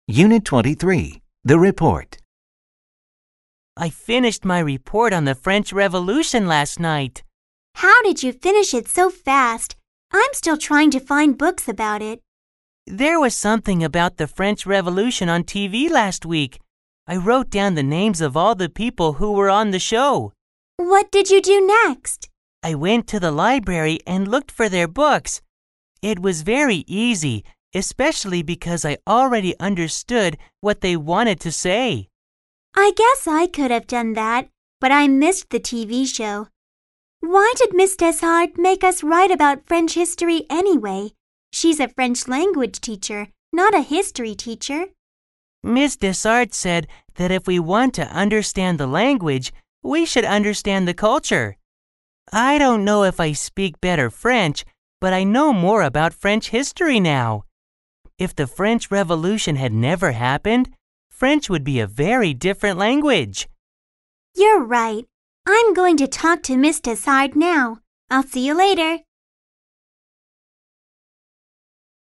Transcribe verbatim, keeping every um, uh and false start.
Unit twenty-three, The Report. I finished my report on the French Revolution last night. How did you finish it so fast? I'm still trying to find books about it. There was something about the French Revolution on T V last week. I wrote down the names of all the people who were on the show. What did you do next? I went to the library and looked for their books. It was very easy, especially because I already understood what they wanted to say. I guess I could have done that, but I missed the T V show. Why did Miss Deshart make us write about French history anyway? She's a French language teacher, not a history teacher. Miss Deshart said that if we want to understand the language, we should understand the culture. I don't know if I speak better French, but I know more about French history now. If the French Revolution had never happened, French would be a very different language. You're right. I'm going to talk to Miss Deshart now. I'll see you later.